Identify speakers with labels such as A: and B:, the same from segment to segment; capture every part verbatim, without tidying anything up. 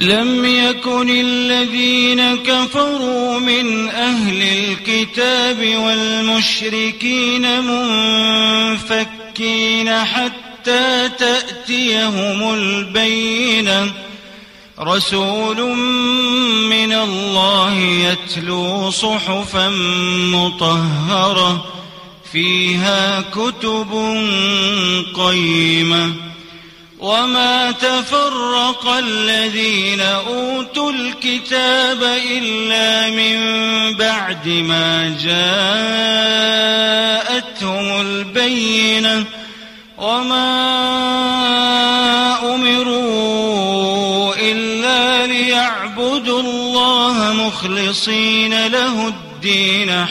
A: لم يكن الذين كفروا من أهل الكتاب والمشركين منفكين حتى تأتيهم البينة رسول من الله يتلو صحفا مطهرة فيها كتب قيمة وما تفرق الذين أوتوا الكتاب إلا من بعد ما جاءتهم البينة وما أمروا إلا ليعبدوا الله مخلصين له الدين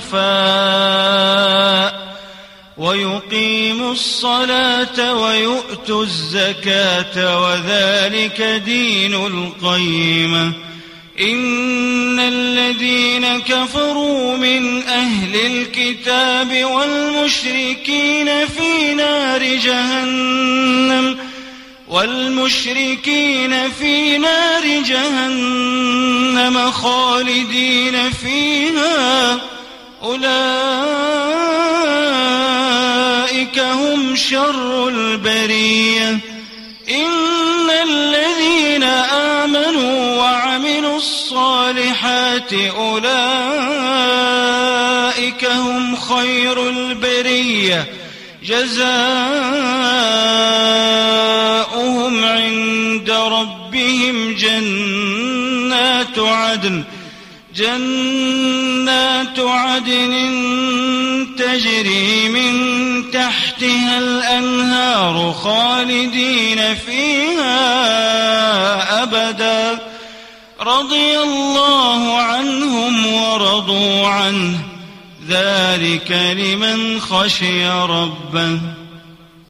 A: حنفاء ويقيموا الصلاة ويؤتوا الزكاة وذلك دين القيمة إن الذين كفروا من أهل الكتاب والمشركين في نار جهنم والمشركين في نار جهنم خالدين فيها أولئك هم شر البرية إن الذين آمنوا وعملوا الصالحات أولئك هم خير البرية جزاؤهم عند ربهم جنات عدن جنات عدن تجري من تحتها الأنهار خالدين فيها أبدا رضي الله عنهم ورضوا عنه ذلك لمن خشي ربه